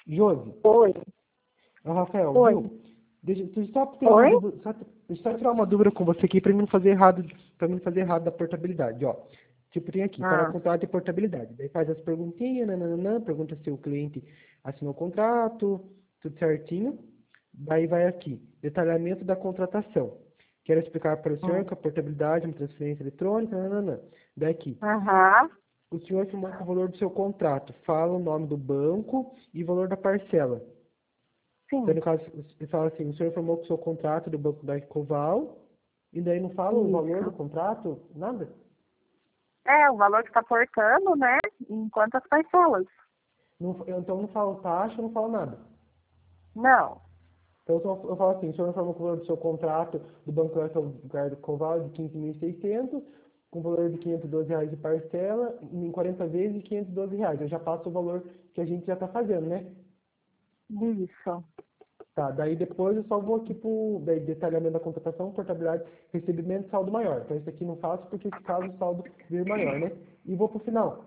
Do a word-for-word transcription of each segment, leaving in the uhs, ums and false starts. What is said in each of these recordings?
Josi, Oi. é o Rafael, Oi. viu? Deixa, deixa eu só tirar Oi? uma dúvida, só, deixa eu só tirar uma dúvida com você aqui para mim não fazer errado, para mim não fazer errado da portabilidade, ó. Tipo, tem aqui, para Ah, contrato e portabilidade. Daí faz as perguntinhas, nananã, pergunta se o cliente assinou o contrato, tudo certinho. Daí vai aqui, detalhamento da contratação. Quero explicar para o senhor hum. que a portabilidade é uma transferência eletrônica, nananã. Daí aqui, Aham. o senhor informou o valor do seu contrato, fala o nome do banco e o valor da parcela. Então, Sim. no caso, ele fala assim, o senhor informou que o seu contrato do Banco da Ecoval, e daí não fala o valor do Isso. contrato, nada? É, o valor que está aportando, né? Em quantas parcelas? Não, eu, então não falo taxa, não falo nada. Não. Então eu, só- eu falo assim, o senhor informou que o valor do seu contrato do Banco da Ecoval é de quinze mil e seiscentos, com valor de quinhentos e doze reais de parcela, em quarenta vezes de quinhentos e doze reais. Eu já passo o valor que a gente já está fazendo, né? Isso. Tá, daí depois eu só vou aqui pro daí, detalhamento da contratação, portabilidade, recebimento e saldo maior. Então isso aqui não faço porque esse caso o saldo vir maior, né? E vou pro final.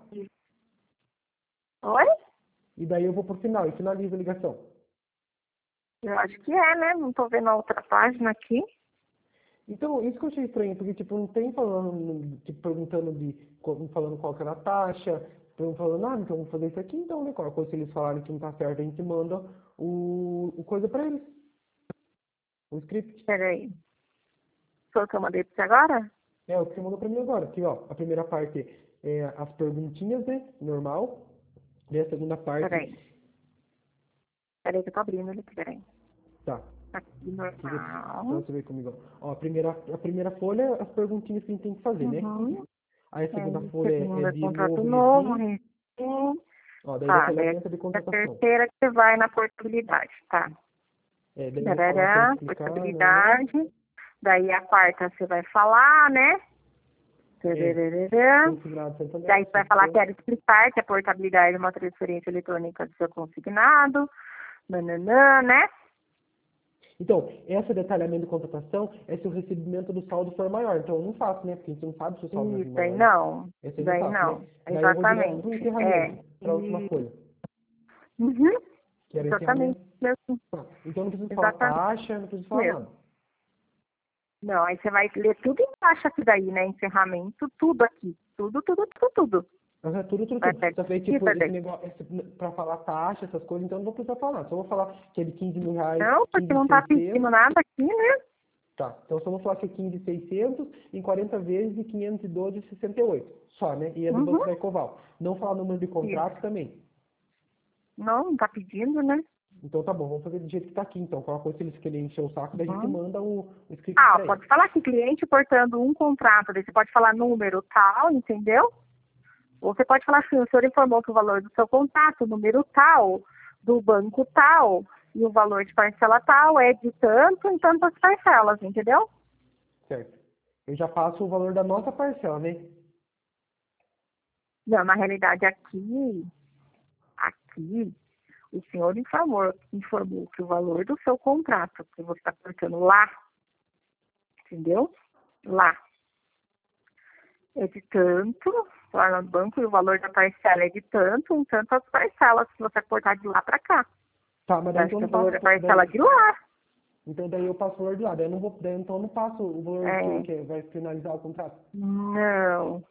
Oi? E daí eu vou pro final e finalizo a ligação. Eu acho que é, né? Não tô vendo a outra página aqui. Então, isso que eu achei estranho, porque tipo, não tem falando, tipo, perguntando de, co- falando qual que era a taxa, não falando, ah, então vamos fazer isso aqui, então, né? Qualquer coisa, se eles falarem que não tá certo, a gente manda o, o coisa pra eles, o script. Peraí. Foi o que eu mandei pra você agora? É, o que você mandou pra mim agora. Aqui, ó, a primeira parte é as perguntinhas, né? Normal. E a segunda parte, Peraí. Peraí que eu tô abrindo ele aqui, peraí. tá. Aqui, Deixa eu ver pra normal. você ver comigo. Ó, Ó, a primeira, a primeira folha, as perguntinhas que a gente tem que fazer, né? Uhum. Aí a segunda Aí, folha é, é segunda, de contrato novo novo, refis. refim. Ó, daí Tá, daí detalhamento de a contratação. terceira que você vai na portabilidade, tá? É, daí eu vou falar quero Darará, explicar, né? portabilidade. Daí a quarta você vai falar, né? É, Tararará. consignado Daí Santander, você vai falar, suspensão. quero explicar que a portabilidade é uma transferência eletrônica do seu consignado. Nananã, né? Então, esse detalhamento de contratação é se o recebimento do saldo for maior. Então, eu não faço, né? Porque a gente não sabe se o saldo vai vir Isso, daí maior, né? não. Esse eu não Daí faço, né? não. Daí eu vou direto para o Exatamente. encerramento, É. para a última E... folha, Uhum. que era o Exatamente encerramento. mesmo. Tá. Então, não preciso falar Exatamente taxa, não preciso falar mesmo. nada. Não, aí você vai ler tudo embaixo aqui daí, né? Encerramento, tudo aqui. Tudo, tudo, tudo, tudo. Aham, tudo, tudo, Vai tudo. pegar Só que aí, aqui, tipo, vai esse pegar. negócio, esse, pra falar taxa, essas coisas, então eu não vou precisar falar nada. Só vou falar que é de quinze mil reais, Não, porque quinze não mil e tá pedindo seiscentos. nada aqui, né? Tá. Então só vou falar que é quinze mil e seiscentos em quarenta vezes de quinhentos e doze vírgula sessenta e oito. Só, né? E é do Uhum. Banco da Ecoval. Não falar número de contrato Isso. também. Não, não tá pedindo, né? Então tá bom, vamos fazer do jeito que tá aqui. Então, qualquer coisa, se eles querem encher o saco, daí a gente Uhum. manda o, o script Ah, pra eles. pode falar que cliente portando um contrato, daí você pode falar número tal, entendeu? Ou você pode falar assim, o senhor informou que o valor do seu contrato, número tal, do banco tal, e o valor de parcela tal é de tanto em tantas parcelas, entendeu? Certo. Eu já passo o valor da nossa parcela, né? Não, na realidade aqui, aqui, o senhor informou, informou que o valor do seu contrato, que você está portando lá, entendeu? Lá, é de tanto, lá no banco, e o valor da parcela é de tanto em tantas parcelas, se você portar de lá para cá. Tá, mas Eu daí acho então que eu é o não valor da passo. parcela Daí, de lá. então daí eu passo o valor de lá. Daí eu não vou. Daí, então eu não passo o valor que, É, que vai finalizar o contrato. não.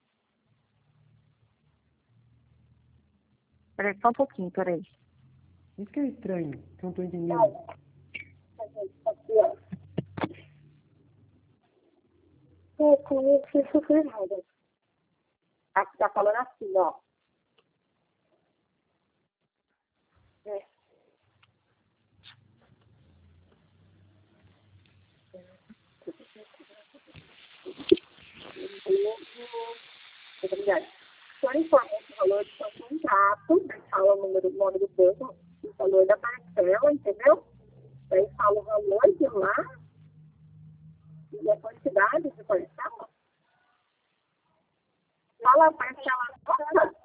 Peraí, só um pouquinho, peraí. Isso que é estranho, que eu não tô entendendo. É, com isso foi nada. Aqui tá falando assim, ó. É. Obrigada. Só informa o valor do seu contrato, daí fala o número, o nome do banco, o valor da parcela, entendeu? Daí fala o valor de lá e a quantidade de parcela. Fala a parcela toda.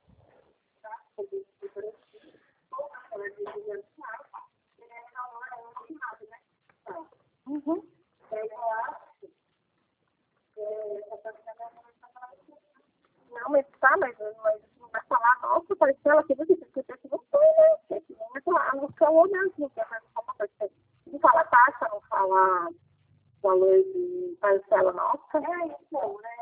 Uhum. Não, mas tá, mas, mas não vai falar a nossa parcela, que você tem que ter que não foi, né? lá no seu mesmo, que é não fala taxa, não fala valor de parcela nossa. É isso, né?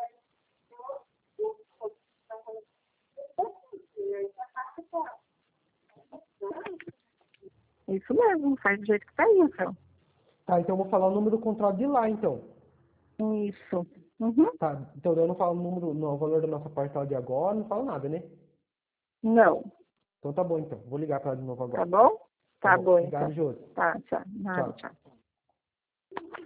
Isso mesmo, faz do jeito que tá aí, então. Tá, então eu vou falar o número do contrato de lá, então. Isso. Uhum. Tá, então eu não falo o número, não, o valor da nossa parcela de agora, não falo nada, né? Não. Então tá bom, então. Vou ligar para ela de novo Tá agora. bom? Tá Tá bom. bom, Obrigado, então. Josi. Tá, tchau. Nada, Tchau. tchau.